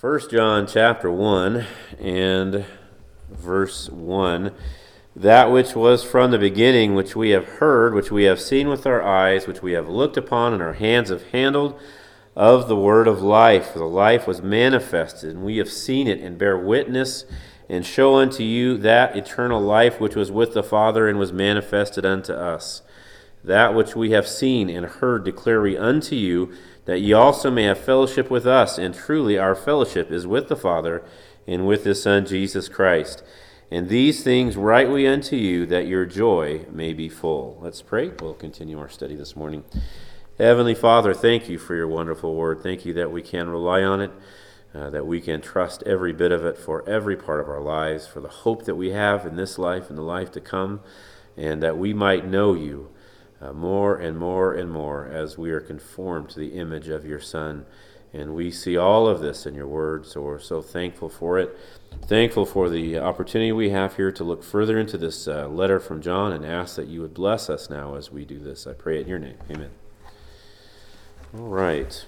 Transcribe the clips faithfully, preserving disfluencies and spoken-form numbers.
First John chapter one and verse one. That which was from the beginning, which we have heard, which we have seen with our eyes, which we have looked upon, and our hands have handled, of the word of life. For the life was manifested, and we have seen it, and bear witness, and show unto you that eternal life which was with the Father, and was manifested unto us. That which we have seen and heard declare we unto you, that ye also may have fellowship with us. And truly our fellowship is with the Father, and with His Son Jesus Christ. And these things write we unto you, that your joy may be full. Let's pray. We'll continue our study this morning. Heavenly Father, thank you for your wonderful word. Thank you that we can rely on it, uh, that we can trust every bit of it for every part of our lives, for the hope that we have in this life and the life to come, and that we might know you uh, more and more and more as we are conformed to the image of your Son. And we see all of this in your word, so we're so thankful for it. Thankful for the opportunity we have here to look further into this uh, letter from John, and ask that you would bless us now as we do this. I pray it in your name. Amen. All right.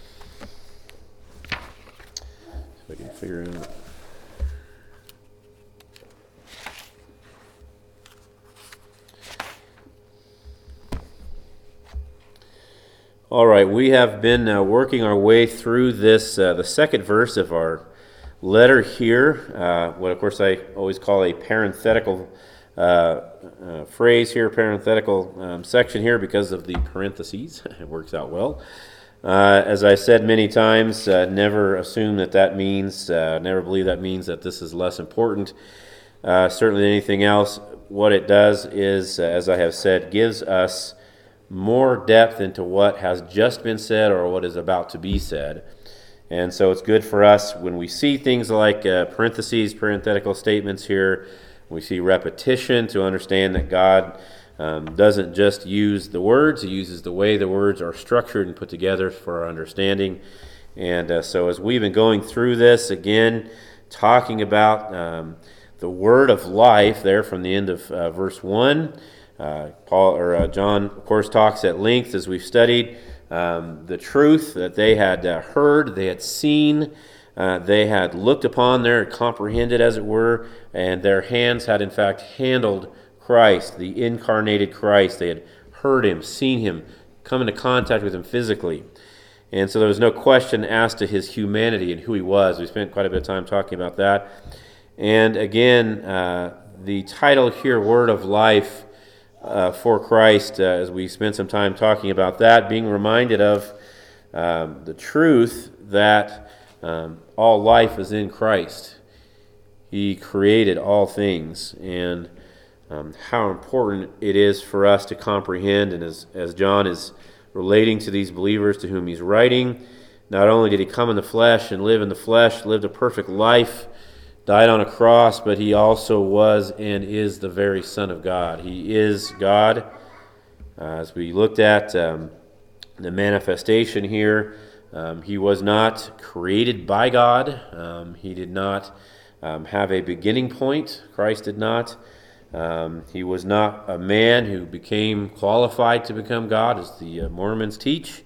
If I can figure it out. All right, we have been uh, working our way through this, uh, the second verse of our letter here, uh, what of course I always call a parenthetical uh, uh, phrase here, parenthetical um, section here because of the parentheses. It works out well. Uh, as I said many times, uh, never assume that that means, uh, never believe that means that this is less important. Uh, certainly than anything else, what it does is, uh, as I have said, gives us more depth into what has just been said or what is about to be said. And so it's good for us when we see things like uh, parentheses, parenthetical statements here, we see repetition to understand that God um, doesn't just use the words, He uses the way the words are structured and put together for our understanding. And uh, so as we've been going through this, again, talking about um, the word of life there from the end of uh, verse one, Uh, Paul or uh, John, of course, talks at length as we've studied um, the truth that they had uh, heard, they had seen, uh, they had looked upon there, comprehended, as it were, and their hands had in fact handled Christ, the incarnated Christ. They had heard Him, seen Him, come into contact with Him physically. And so there was no question asked to His humanity and who He was. We spent quite a bit of time talking about that. And again, uh, the title here, Word of Life, Uh, for Christ, uh, as we spent some time talking about that, being reminded of um, the truth that um, all life is in Christ. He created all things, and um, how important it is for us to comprehend. And as, as John is relating to these believers to whom he's writing, not only did He come in the flesh and live in the flesh, lived a perfect life, died on a cross, but He also was and is the very Son of God. He is God. Uh, as we looked at um, the manifestation here, um, He was not created by God. Um, he did not um, have a beginning point. Christ did not. Um, he was not a man who became qualified to become God, as the uh, Mormons teach.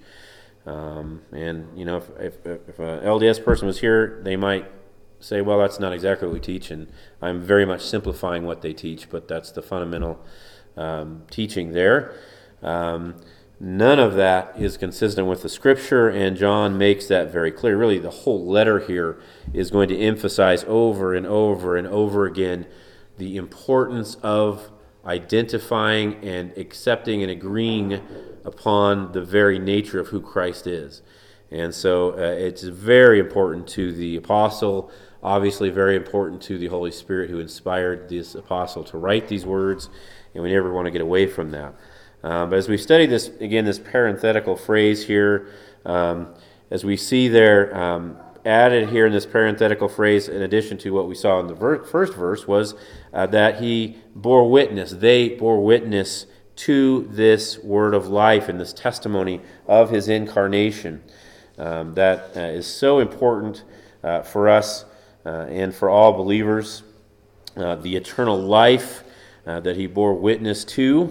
Um, and, you know, if, if, if an L D S person was here, they might say, well, that's not exactly what we teach, and I'm very much simplifying what they teach, but that's the fundamental um, teaching there. Um, none of that is consistent with the Scripture, and John makes that very clear. Really, the whole letter here is going to emphasize over and over and over again the importance of identifying and accepting and agreeing upon the very nature of who Christ is. And so uh, it's very important to the apostle, obviously very important to the Holy Spirit who inspired this apostle to write these words, and we never want to get away from that. Um, but as we study this, again, this parenthetical phrase here, um, as we see there, um, added here in this parenthetical phrase, in addition to what we saw in the ver- first verse, was uh, that He bore witness, they bore witness to this word of life and this testimony of His incarnation. Um, that uh, is so important uh, for us uh, and for all believers. Uh, the eternal life uh, that He bore witness to.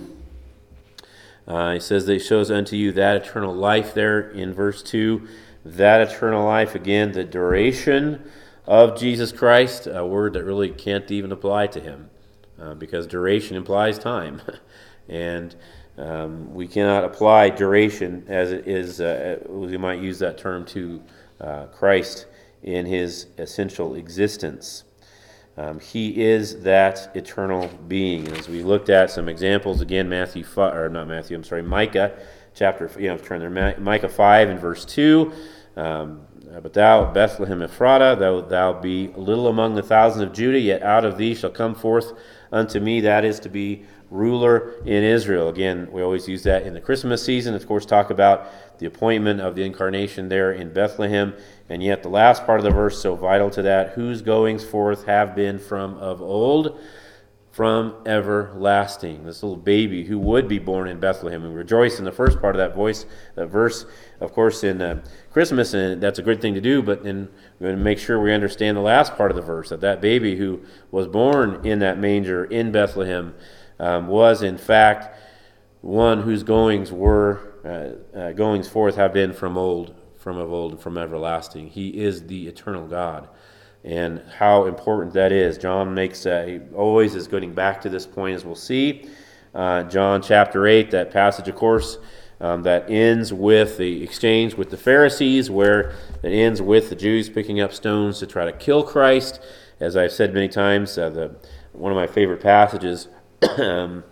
Uh, he says that He shows unto you that eternal life there in verse two. That eternal life, again, the duration of Jesus Christ, a word that really can't even apply to him uh, because duration implies time. and um, we cannot apply duration as it is, uh, we might use that term to uh, Christ in his essential existence. Um, he is that eternal being. As we looked at some examples, again, Matthew, five, or not Matthew, I'm sorry, Micah, chapter, you know, turn there, Micah five and verse two, um, but thou, Bethlehem Ephratah, though thou be little among the thousands of Judah, yet out of thee shall come forth unto me, that is to be ruler in Israel. Again, we always use that in the Christmas season, of course, talk about the appointment of the incarnation there in Bethlehem, and yet the last part of the verse, so vital to that, whose goings forth have been from of old, from everlasting. This little baby who would be born in Bethlehem. We rejoice in the first part of that voice, that verse, of course, in uh, Christmas, and that's a good thing to do, but then we're going to make sure we understand the last part of the verse, that that baby who was born in that manger in Bethlehem um, was, in fact, one whose goings were, uh, uh, goings forth have been from old, from of old, from everlasting. He is the eternal God. And how important that is. John makes, uh, he always is getting back to this point, as we'll see. Uh, John chapter eight, that passage, of course, um, that ends with the exchange with the Pharisees, where it ends with the Jews picking up stones to try to kill Christ. As I've said many times, uh, the one of my favorite passages, um,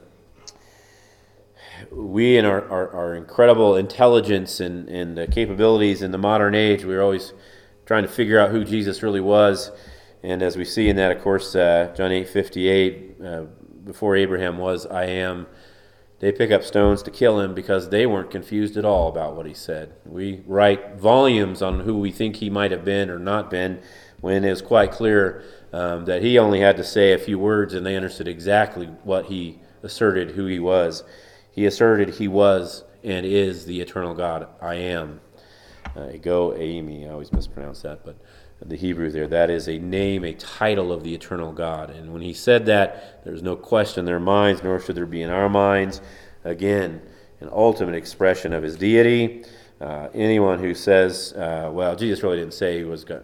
we in our, our, our incredible intelligence and, and uh, capabilities in the modern age, we're always trying to figure out who Jesus really was. And as we see in that, of course, uh, John eight fifty-eight, uh, before Abraham was, I am, they pick up stones to kill him because they weren't confused at all about what he said. We write volumes on who we think he might have been or not been, when it was quite clear um, that he only had to say a few words and they understood exactly what he asserted, who he was. He asserted he was and is the eternal God, I am. Uh, Ego Eimi, I always mispronounce that, but the Hebrew there, that is a name, a title of the eternal God. And when he said that, there's no question in their minds, nor should there be in our minds. Again, an ultimate expression of his deity. Uh, anyone who says, uh, well, Jesus really didn't say he was God.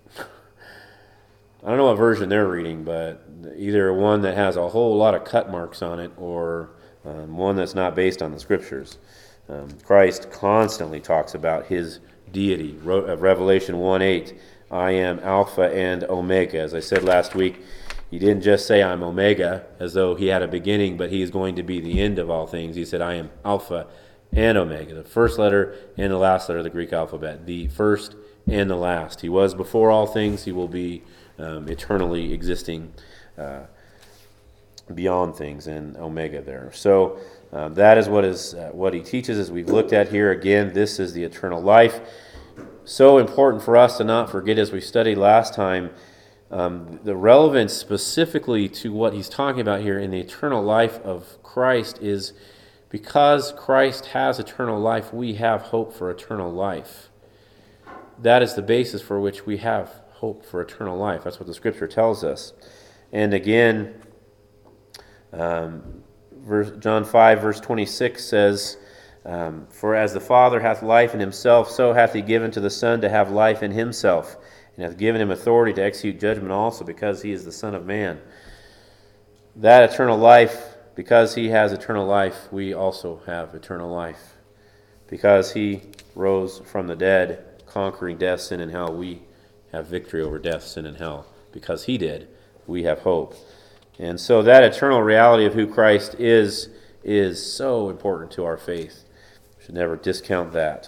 I don't know what version they're reading, but either one that has a whole lot of cut marks on it or um, one that's not based on the Scriptures. Um, Christ constantly talks about his deity. Revelation one eight, I am Alpha and Omega. As I said last week, he didn't just say I'm Omega as though he had a beginning, but he is going to be the end of all things. He said I am Alpha and Omega, the first letter and the last letter of the Greek alphabet, the first and the last. He was before all things. He will be um, eternally existing uh, beyond things, and Omega there. So Uh, that is what is uh, what he teaches, as we've looked at here. Again, this is the eternal life. So important for us to not forget, as we studied last time, um, the relevance specifically to what he's talking about here in the eternal life of Christ is because Christ has eternal life, we have hope for eternal life. That is the basis for which we have hope for eternal life. That's what the Scripture tells us. And again, um, Verse, John five, verse twenty-six says, um, for as the Father hath life in himself, so hath he given to the Son to have life in himself, and hath given him authority to execute judgment also, because he is the Son of Man. That eternal life, because he has eternal life, we also have eternal life. Because he rose from the dead, conquering death, sin, and hell, we have victory over death, sin, and hell. Because he did, we have hope. And so that eternal reality of who Christ is is so important to our faith. We should never discount that.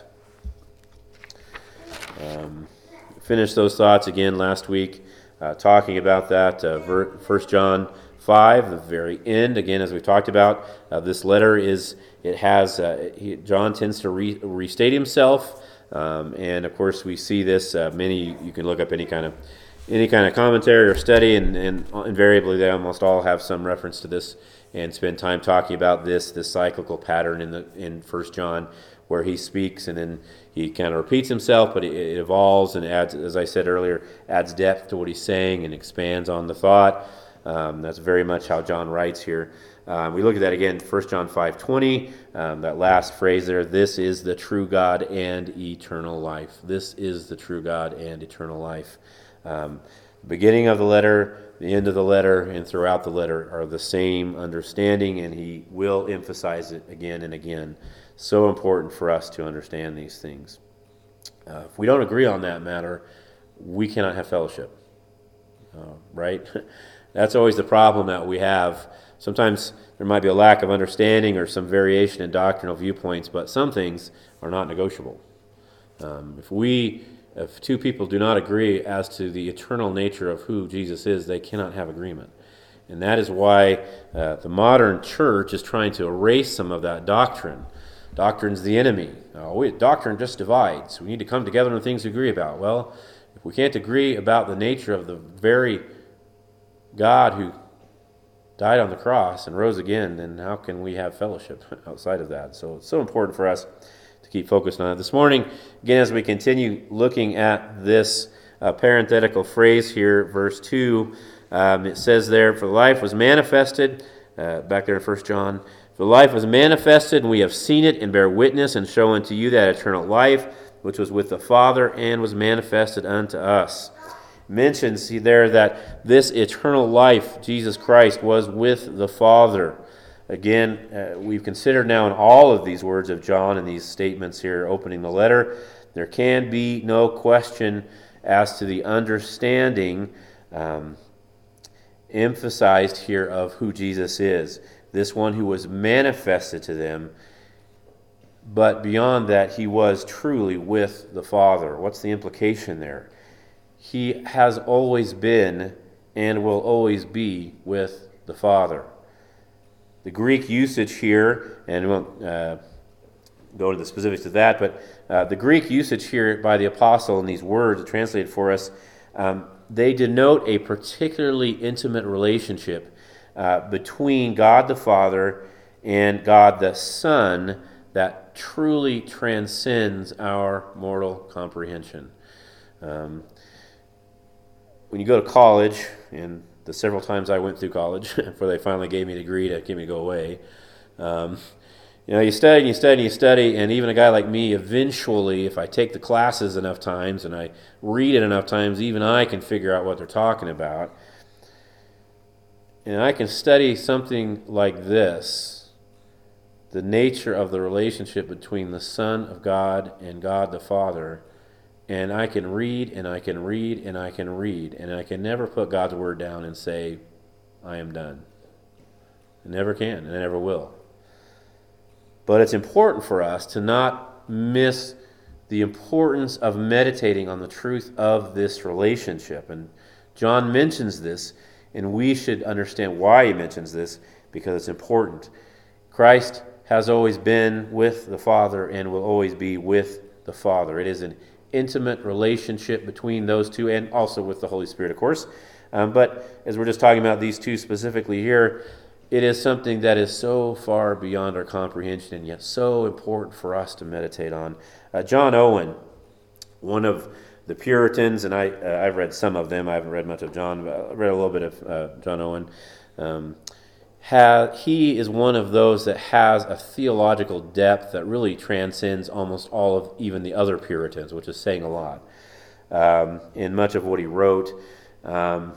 Um, finished those thoughts again last week, uh, talking about that. Uh, First John five, the very end. Again, as we talked about, uh, this letter is it has uh, he, John tends to re, restate himself, um, and of course we see this. Uh, many you can look up any kind of. Any kind of commentary or study, and, and invariably they almost all have some reference to this and spend time talking about this this cyclical pattern in the in First John, where he speaks and then he kind of repeats himself, but it, it evolves and adds, as I said earlier, adds depth to what he's saying and expands on the thought. Um, that's very much how John writes here. Um, we look at that again, First John five twenty, um, that last phrase there, this is the true God and eternal life. This is the true God and eternal life. Um, the beginning of the letter, the end of the letter, and throughout the letter are the same understanding, and he will emphasize it again and again. So important for us to understand these things. Uh, if we don't agree on that matter, we cannot have fellowship, uh, right? That's always the problem that we have. Sometimes there might be a lack of understanding or some variation in doctrinal viewpoints, but some things are not negotiable. Um, if we, if two people do not agree as to the eternal nature of who Jesus is, they cannot have agreement. And that is why uh, the modern church is trying to erase some of that doctrine. Doctrine's the enemy. Oh, we, doctrine just divides. We need to come together on things we agree about. Well, if we can't agree about the nature of the very God who died on the cross and rose again, then how can we have fellowship outside of that? So it's so important for us to keep focused on it. This morning, again, as we continue looking at this uh, parenthetical phrase here, verse two, um, it says there, "For life was manifested," uh, back there in First John, "For life was manifested, and we have seen it, and bear witness, and show unto you that eternal life, which was with the Father, and was manifested unto us." Mentions there that this eternal life, Jesus Christ, was with the Father. Again, uh, we've considered now in all of these words of John and these statements here opening the letter, there can be no question as to the understanding um, emphasized here of who Jesus is. This one who was manifested to them, but beyond that, he was truly with the Father. What's the implication there? He has always been and will always be with the Father. The Greek usage here, and we won't uh, go to the specifics of that, but uh, the Greek usage here by the apostle in these words translated for us, um, they denote a particularly intimate relationship uh, between God the Father and God the Son that truly transcends our mortal comprehension. Um, When you go to college, and the several times I went through college before they finally gave me a degree to get me to go away, um, you know, you study and you study and you study, and even a guy like me, eventually, if I take the classes enough times and I read it enough times, even I can figure out what they're talking about. And I can study something like this, the nature of the relationship between the Son of God and God the Father, and I can read, and I can read, and I can read, and I can never put God's Word down and say, I am done. I never can, and I never will. But it's important for us to not miss the importance of meditating on the truth of this relationship. And John mentions this, and we should understand why he mentions this, because it's important. Christ has always been with the Father and will always be with the Father. It is an intimate relationship between those two, and also with the Holy Spirit, of course. Um, but as we're just talking about these two specifically here, it is something that is so far beyond our comprehension, and yet so important for us to meditate on. Uh, John Owen, one of the Puritans, and I, uh, I've read some of them. I haven't read much of John, but I read a little bit of uh, John Owen. Um, Have, he is one of those that has a theological depth that really transcends almost all of even the other Puritans, which is saying a lot um, in much of what he wrote. Um,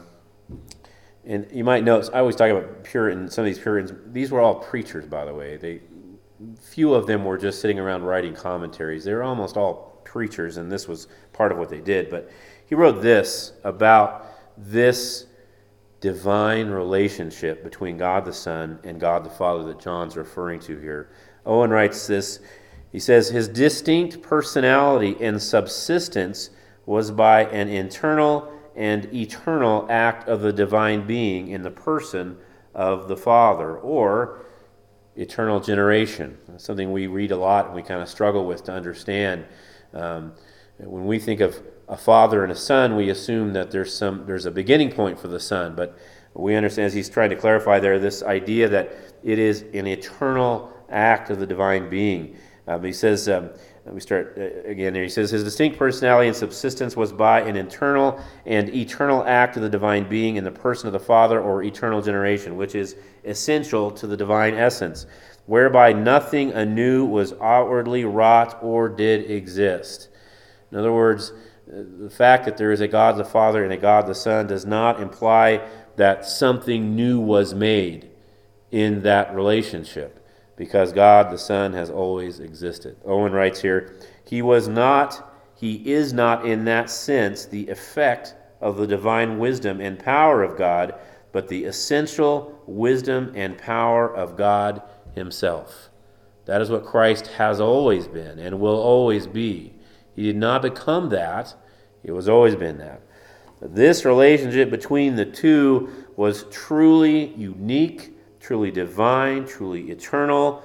and you might notice, I always talk about Puritan, some of these Puritans, these were all preachers, by the way. They, few of them were just sitting around writing commentaries. They were almost all preachers, and this was part of what they did. But he wrote this about this divine relationship between God the Son and God the Father that John's referring to here. Owen writes this, he says, "His distinct personality and subsistence was by an internal and eternal act of the divine being in the person of the Father," or eternal generation. That's something we read a lot and we kind of struggle with to understand. Um, when we think of a father and a son, we assume that there's some there's a beginning point for the son, but we understand, as he's trying to clarify there, this idea that it is an eternal act of the divine being. Um, he says, um, we start uh, again there, he says, "His distinct personality and subsistence was by an internal and eternal act of the divine being in the person of the Father, or eternal generation, which is essential to the divine essence, whereby nothing anew was outwardly wrought or did exist." In other words, The fact that there is a God the Father and a God the Son does not imply that something new was made in that relationship, because God the Son has always existed. Owen writes here, He was not, He is not in that sense the effect of the divine wisdom and power of God, but the essential wisdom and power of God Himself. That is what Christ has always been and will always be. He did not become that. It was always been that. This relationship between the two was truly unique, truly divine, truly eternal.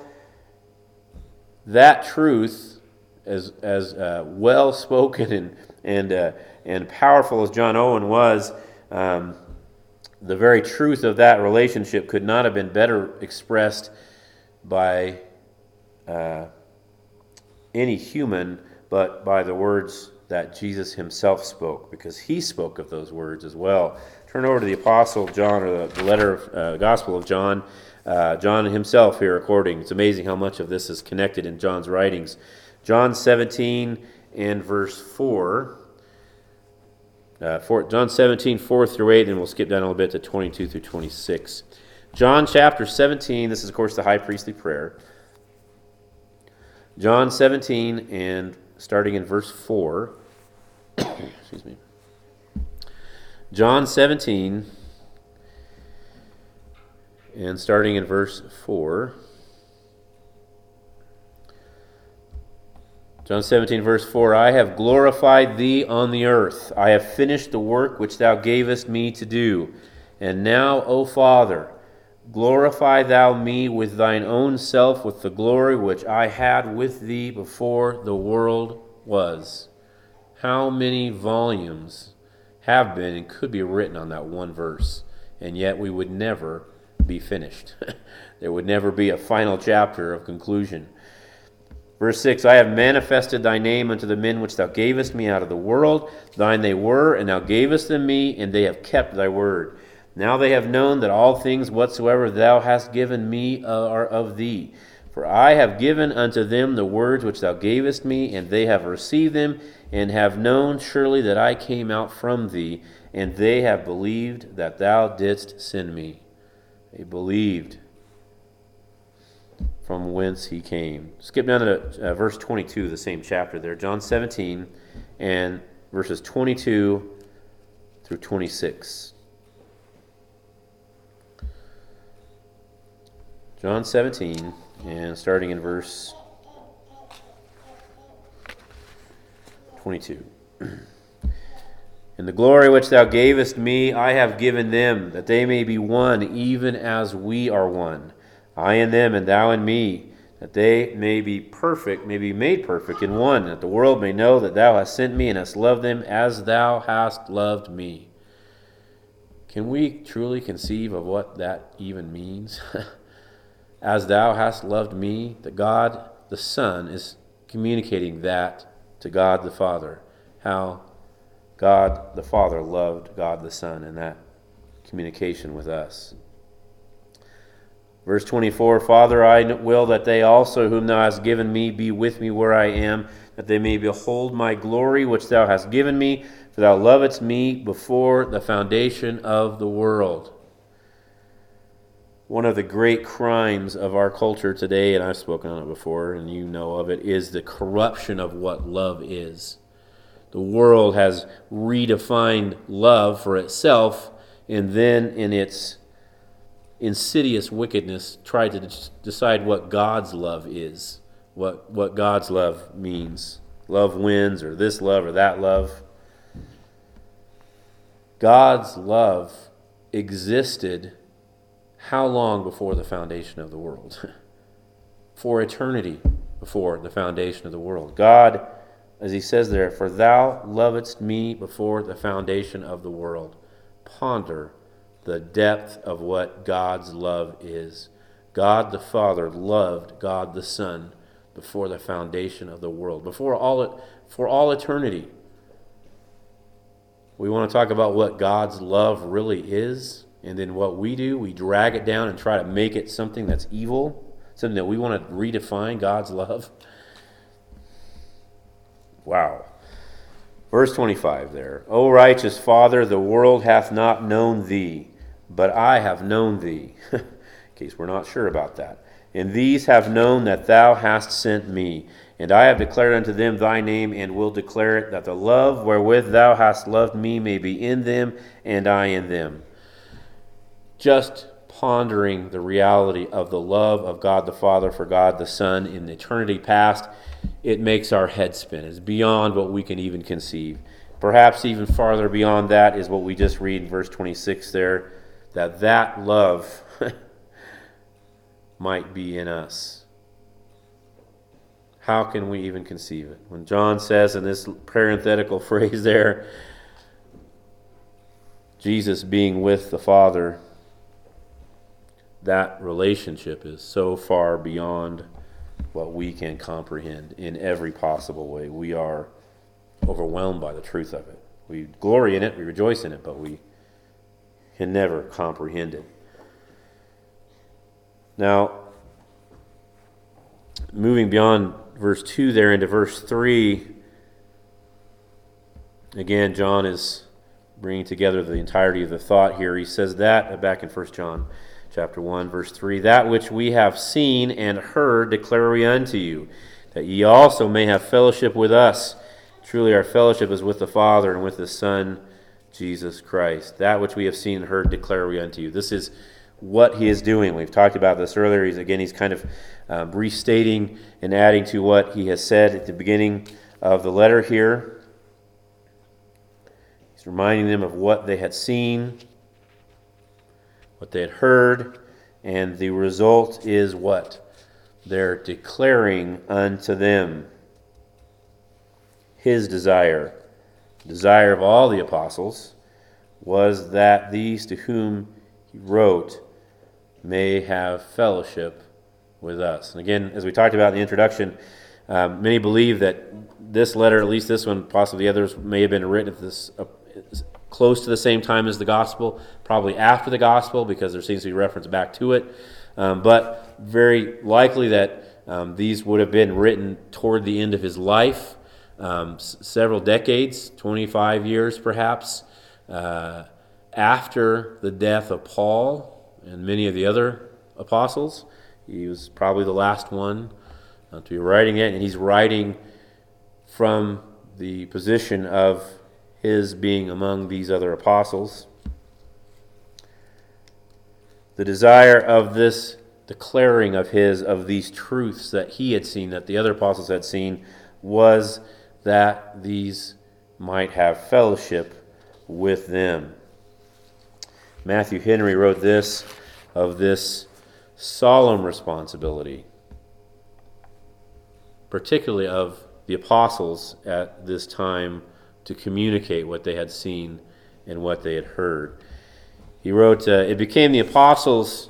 That truth, as as uh, well spoken and and uh, and powerful as John Owen was, um, the very truth of that relationship could not have been better expressed by uh, any human, but by the words that Jesus Himself spoke, because He spoke of those words as well. Turn over to the Apostle John, or the, the letter of uh, Gospel of John. Uh, John himself here recording. It's amazing how much of this is connected in John's writings. John seventeen and verse four. Uh, four John seventeen, four through eight, and we'll skip down a little bit to twenty-two through twenty-six. John chapter seventeen, this is of course the high priestly prayer. John seventeen, and starting in verse four. Excuse me. John seventeen, and starting in verse four. John seventeen, verse four, I have glorified Thee on the earth. I have finished the work which Thou gavest me to do. And now, O Father, glorify Thou me with Thine own self, with the glory which I had with Thee before the world was. How many volumes have been and could be written on that one verse, and yet we would never be finished. There would never be a final chapter of conclusion. Verse six, I have manifested Thy name unto the men which Thou gavest me out of the world. Thine they were, and Thou gavest them me, and they have kept Thy word. Now they have known that all things whatsoever Thou hast given me are of Thee. For I have given unto them the words which Thou gavest me, and they have received them, and have known surely that I came out from Thee, and they have believed that Thou didst send me. They believed from whence He came. Skip down to uh, verse twenty-two, the same chapter there. John seventeen, and verses twenty-two through twenty-six. John seventeen, and starting in verse twenty-two. And the glory which Thou gavest me, I have given them, that they may be one, even as we are one. I in them, and Thou in me, that they may be perfect, may be made perfect in one, that the world may know that Thou hast sent me, and hast loved them as Thou hast loved me. Can we truly conceive of what that even means? As Thou hast loved me, that God the Son is communicating that to God the Father. How God the Father loved God the Son in that communication with us. Verse twenty-four, Father, I will that they also whom Thou hast given me be with me where I am, that they may behold my glory which Thou hast given me, for Thou lovedst me before the foundation of the world. One of the great crimes of our culture today, and I've spoken on it before, and you know of it, is the corruption of what love is. The world has redefined love for itself, and then in its insidious wickedness tried to decide what God's love is, what, what God's love means. Love wins, or this love, or that love. God's love existed how long before the foundation of the world? For eternity before the foundation of the world. God, as He says there, for Thou lovedst me before the foundation of the world. Ponder the depth of what God's love is. God the Father loved God the Son before the foundation of the world, before all for all eternity. We want to talk about what God's love really is, and then what we do, we drag it down and try to make it something that's evil, something that we want to redefine God's love. Wow. Verse twenty-five there. O righteous Father, the world hath not known thee, but I have known thee. In case we're not sure about that. And these have known that thou hast sent me. And I have declared unto them thy name, and will declare it, that the love wherewith thou hast loved me may be in them, and I in them. Just pondering the reality of the love of God the Father for God the Son in eternity past, it makes our head spin. It's beyond what we can even conceive. Perhaps even farther beyond that is what we just read in verse twenty-six there, that that love might be in us. How can we even conceive it? When John says in this parenthetical phrase there, Jesus being with the Father, that relationship is so far beyond what we can comprehend in every possible way. We are overwhelmed by the truth of it. We glory in it, we rejoice in it, but we can never comprehend it. Now, moving beyond verse two there into verse three, again, John is bringing together the entirety of the thought here. He says that back in First John chapter one, verse three, that which we have seen and heard declare we unto you, that ye also may have fellowship with us. Truly our fellowship is with the Father and with the Son, Jesus Christ. That which we have seen and heard declare we unto you. This is what he is doing. We've talked about this earlier. He's again, he's kind of um, restating and adding to what he has said at the beginning of the letter here. He's reminding them of what they had seen, what they had heard, and the result is what? They're declaring unto them his desire. The desire of all the apostles was that these to whom he wrote may have fellowship with us. And again, as we talked about in the introduction, um, many believe that this letter, at least this one, possibly the others, may have been written at this uh, close to the same time as the gospel, probably after the gospel, because there seems to be reference back to it. Um, but very likely that um, these would have been written toward the end of his life, um, s- several decades, twenty-five years perhaps, uh, after the death of Paul and many of the other apostles. He was probably the last one uh, to be writing it, and he's writing from the position of his being among these other apostles. The desire of this declaring of his, of these truths that he had seen, that the other apostles had seen, was that these might have fellowship with them. Matthew Henry wrote this of this solemn responsibility, particularly of the apostles at this time, to communicate what they had seen and what they had heard. He wrote, uh, it became the apostles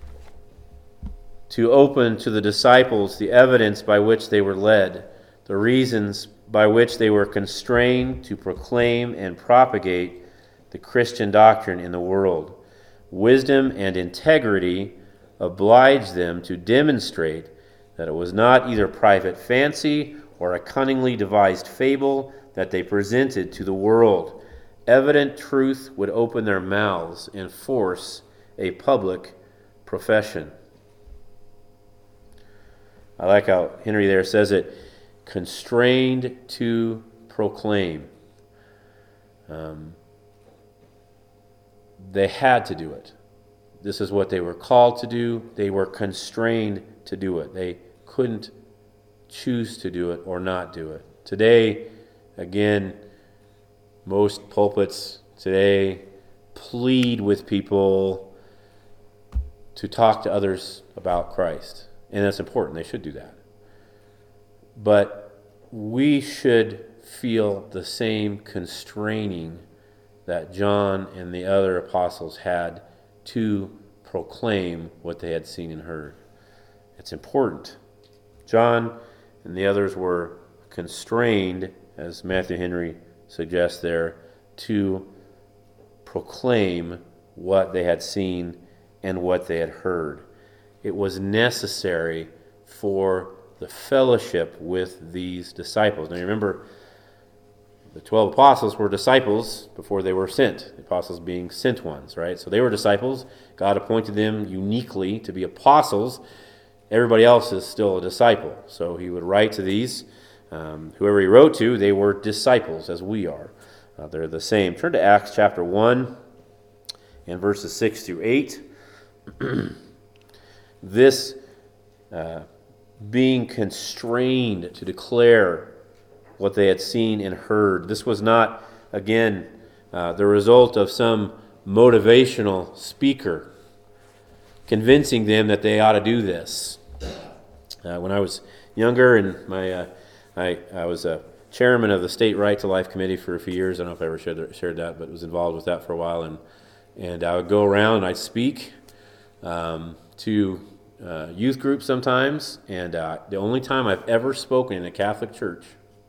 to open to the disciples the evidence by which they were led, the reasons by which they were constrained to proclaim and propagate the Christian doctrine in the world. Wisdom and integrity obliged them to demonstrate that it was not either private fancy or a cunningly devised fable that they presented to the world. Evident truth would open their mouths and force a public profession. I like how Henry there says it, constrained to proclaim. Um, they had to do it. This is what they were called to do. They were constrained to do it. They couldn't choose to do it or not do it. Today, again, most pulpits today plead with people to talk to others about Christ. And that's important. They should do that. But we should feel the same constraining that John and the other apostles had to proclaim what they had seen and heard. It's important. John and the others were constrained, as Matthew Henry suggests there, to proclaim what they had seen and what they had heard. It was necessary for the fellowship with these disciples. Now remember, the twelve apostles were disciples before they were sent, the apostles being sent ones, right? So they were disciples. God appointed them uniquely to be apostles. Everybody else is still a disciple. So he would write to these. Um, whoever he wrote to, they were disciples as we are. Uh, they're the same. Turn to Acts chapter one and verses six through eight. This uh, being constrained to declare what they had seen and heard. This was not, again, uh, the result of some motivational speaker convincing them that they ought to do this. Uh, when I was younger, and my uh, I, I was a chairman of the State Right to Life Committee for a few years. I don't know if I ever shared that, shared that but was involved with that for a while. And and I would go around and I'd speak um, to uh, youth groups sometimes. And uh, the only time I've ever spoken in a Catholic church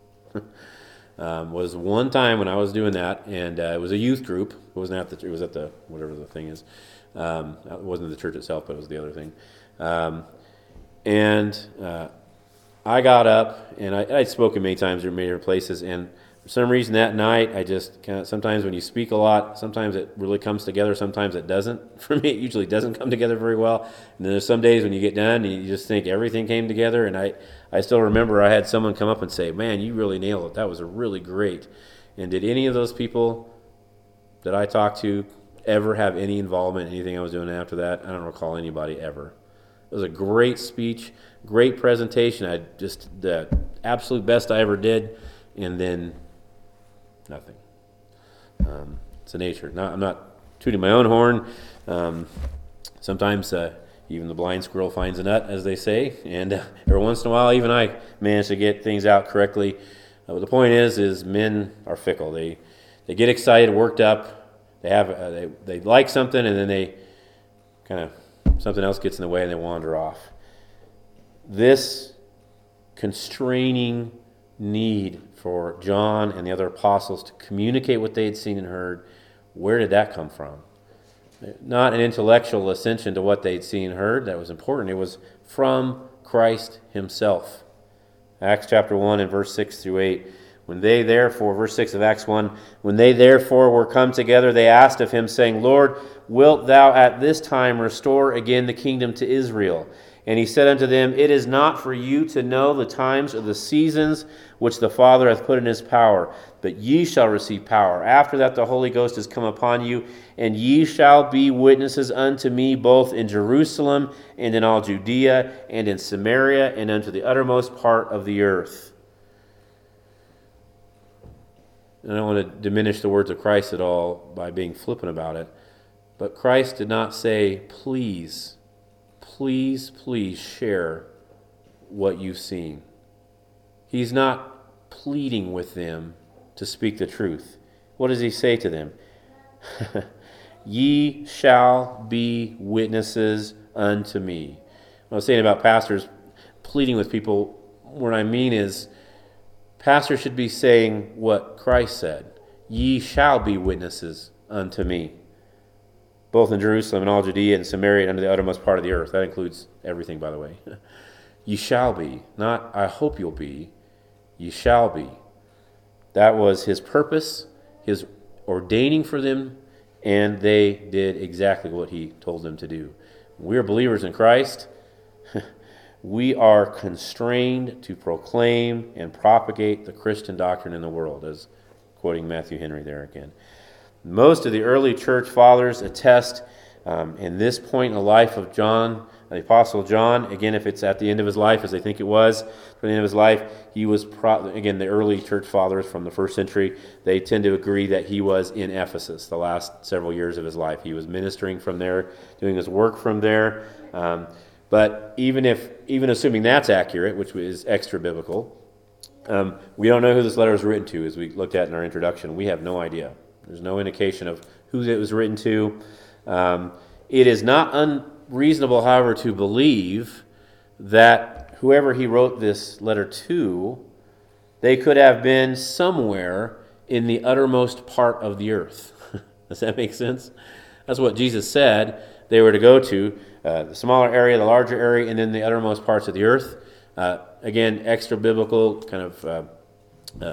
um, was one time when I was doing that, and uh, it was a youth group. It wasn't at the. It was at the whatever the thing is. Um, it wasn't the church itself, but it was the other thing. Um, and uh, I got up, and I, I'd spoken many times in many different places, and for some reason that night, I just kind of, sometimes when you speak a lot, sometimes it really comes together, sometimes it doesn't. For me, it usually doesn't come together very well. And then there's some days when you get done, and you just think everything came together, and I, I still remember I had someone come up and say, "Man, you really nailed it. That was a really great." And did any of those people that I talked to ever have any involvement in anything I was doing after that? I don't recall anybody ever. It was a great speech, great presentation. I just the absolute best I ever did, and then nothing. Um, it's the nature. Not, I'm not tooting my own horn. Um, sometimes uh, even the blind squirrel finds a nut, as they say, and uh, every once in a while, even I manage to get things out correctly. Uh, but the point is, is men are fickle. They they get excited, worked up. They have uh, they they like something, and then they kind of something else gets in the way, and they wander off. This constraining need for John and the other apostles to communicate what they had seen and heard, where did that come from? Not an intellectual ascension to what they'd seen and heard that was important. It was from Christ himself. Acts chapter one and verse six through eight. When they therefore, verse six of Acts one, when they therefore were come together, they asked of him, saying, Lord, wilt thou at this time restore again the kingdom to Israel? And he said unto them, It is not for you to know the times or the seasons which the Father hath put in his power, but ye shall receive power. After that the Holy Ghost is come upon you, and ye shall be witnesses unto me both in Jerusalem and in all Judea and in Samaria and unto the uttermost part of the earth. And I don't want to diminish the words of Christ at all by being flippant about it, but Christ did not say, please, please, please share what you've seen. He's not pleading with them to speak the truth. What does he say to them? Ye shall be witnesses unto me. What I was saying about pastors pleading with people, what I mean is, pastors should be saying what Christ said. Ye shall be witnesses unto me, both in Jerusalem and all Judea and Samaria and unto the uttermost part of the earth. That includes everything, by the way. Ye shall be, not I hope you'll be. Ye shall be. That was his purpose, his ordaining for them, and they did exactly what he told them to do. We are believers in Christ. We are constrained to proclaim and propagate the Christian doctrine in the world, as quoting Matthew Henry there again. Most of the early church fathers attest um, in this point in the life of John, the Apostle John, again, if it's at the end of his life, as they think it was, at the end of his life, he was, pro- again, the early church fathers from the first century, they tend to agree that he was in Ephesus the last several years of his life. He was ministering from there, doing his work from there. Um, but even if, even assuming that's accurate, which is extra biblical, um, we don't know who this letter was written to, as we looked at in our introduction. We have no idea. There's no indication of who it was written to. Um, it is not unreasonable, however, to believe that whoever he wrote this letter to, they could have been somewhere in the uttermost part of the earth. Does that make sense? That's what Jesus said they were to go to, uh, the smaller area, the larger area, and then the uttermost parts of the earth. Uh, again, extra biblical kind of uh, uh,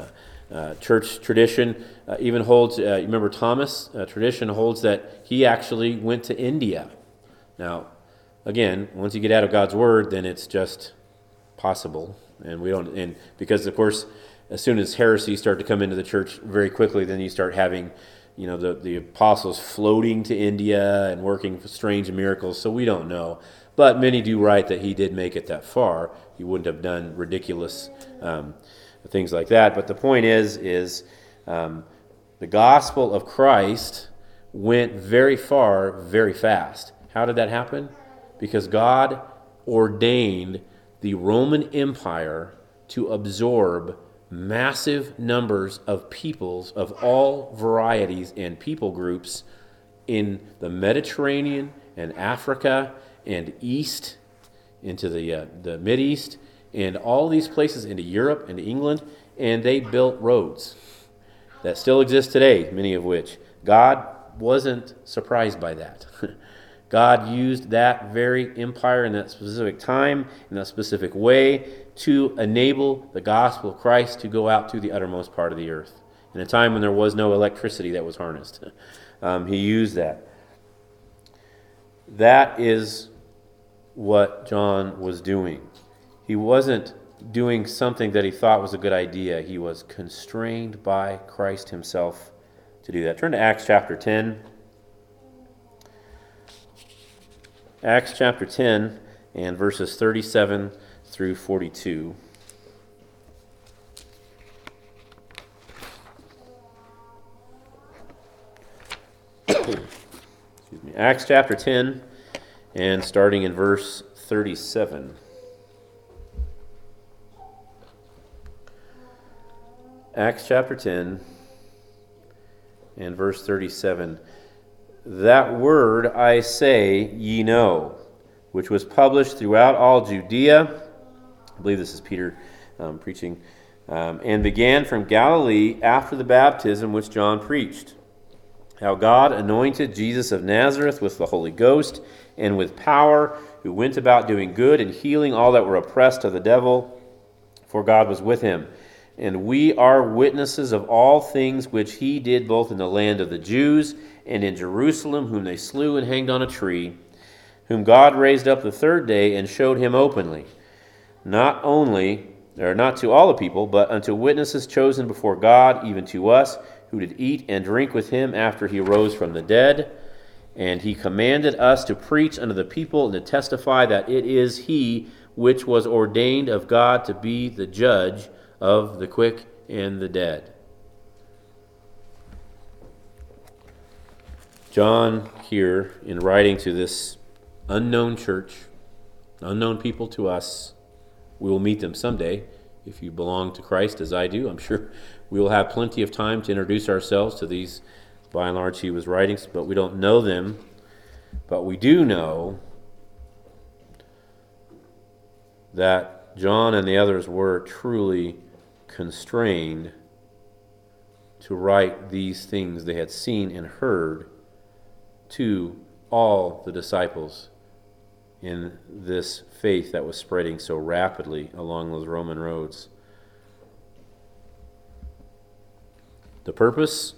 Uh, church tradition uh, even holds, uh, you remember Thomas? Uh, tradition holds that he actually went to India. Now, again, once you get out of God's word, then it's just possible. And we don't, and because of course, as soon as heresies start to come into the church very quickly, then you start having, you know, the, the apostles floating to India and working strange miracles. So we don't know. But many do write that he did make it that far. He wouldn't have done ridiculous um, things like that. But the point is, is um, the gospel of Christ went very far, very fast. How did that happen? Because God ordained the Roman Empire to absorb massive numbers of peoples of all varieties and people groups in the Mediterranean and Africa and east into the uh, the Mideast and all these places into Europe and England, and they built roads that still exist today, many of which. God wasn't surprised by that. God used that very empire in that specific time, in that specific way, to enable the gospel of Christ to go out to the uttermost part of the earth. In a time when there was no electricity that was harnessed. Um, he used that. That is what John was doing. He wasn't doing something that he thought was a good idea. He was constrained by Christ himself to do that. Turn to Acts chapter ten. Acts chapter ten and verses thirty-seven through forty-two. Excuse me. Acts chapter ten and starting in verse thirty-seven. Acts chapter ten and verse thirty-seven. That word I say ye know, which was published throughout all Judea. I believe this is Peter um, preaching. Um, and began from Galilee after the baptism which John preached. How God anointed Jesus of Nazareth with the Holy Ghost and with power, who went about doing good and healing all that were oppressed of the devil, for God was with him. And we are witnesses of all things which he did both in the land of the Jews and in Jerusalem, whom they slew and hanged on a tree, whom God raised up the third day and showed him openly, not only, or not to all the people, but unto witnesses chosen before God, even to us, who did eat and drink with him after he rose from the dead. And he commanded us to preach unto the people and to testify that it is he which was ordained of God to be the judge of the quick and the dead. John here, in writing to this unknown church, unknown people to us, we will meet them someday. If you belong to Christ, as I do, I'm sure we will have plenty of time to introduce ourselves to these, by and large, he was writing, but we don't know them. But we do know that John and the others were truly constrained to write these things they had seen and heard to all the disciples in this faith that was spreading so rapidly along those Roman roads. The purpose?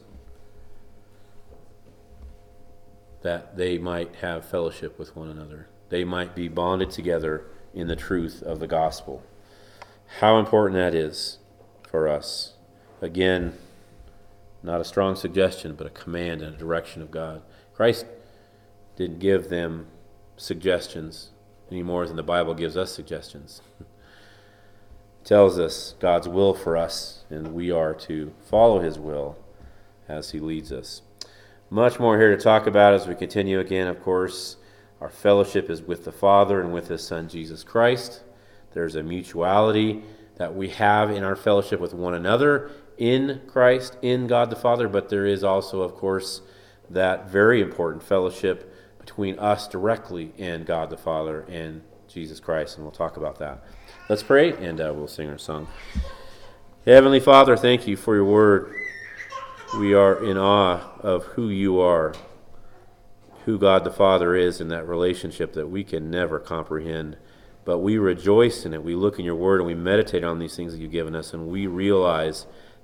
That they might have fellowship with one another. They might be bonded together in the truth of the gospel. How important that is for us. Again, not a strong suggestion, but a command and a direction of God. Christ didn't give them suggestions any more than the Bible gives us suggestions. It tells us God's will for us, and we are to follow his will as he leads us. Much more here to talk about as we continue again, of course. Our fellowship is with the Father and with his Son, Jesus Christ. There's a mutuality that we have in our fellowship with one another in Christ, in God the Father, but there is also, of course, that very important fellowship between us directly and God the Father and Jesus Christ, and we'll talk about that. Let's pray, and uh, we'll sing our song. Heavenly Father, thank you for your word. We are in awe of who you are, who God the Father is in that relationship that we can never comprehend. But we rejoice in it. We look in your word and we meditate on these things that you've given us, and we realize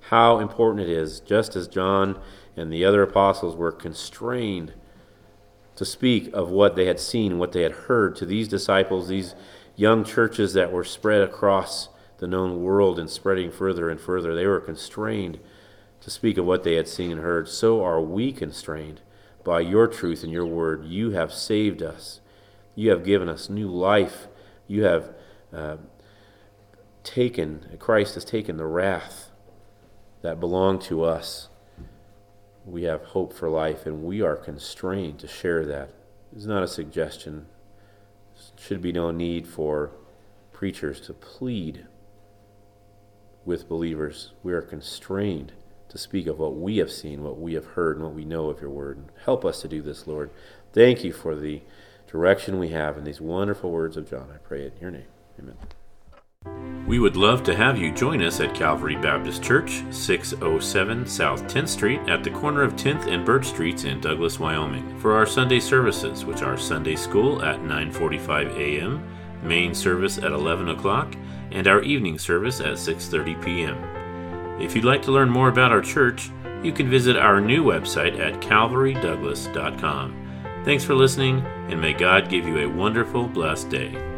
how important it is, just as John and the other apostles were constrained to speak of what they had seen and what they had heard to these disciples, these young churches that were spread across the known world and spreading further and further. They were constrained to speak of what they had seen and heard. So are we constrained by your truth and your word. You have saved us. You have given us new life. You have uh, taken, Christ has taken the wrath that belonged to us. We have hope for life, and we are constrained to share that. It's not a suggestion. There should be no need for preachers to plead with believers. We are constrained to speak of what we have seen, what we have heard, and what we know of your word. Help us to do this, Lord. Thank you for the direction we have in these wonderful words of John. I pray it in your name. Amen. We would love to have you join us at Calvary Baptist Church, six oh seven South tenth Street at the corner of tenth and Birch Streets in Douglas, Wyoming, for our Sunday services, which are Sunday School at nine forty-five a.m., main service at eleven o'clock, and our evening service at six thirty p.m. If you'd like to learn more about our church, you can visit our new website at calvary douglas dot com. Thanks for listening, and may God give you a wonderful, blessed day.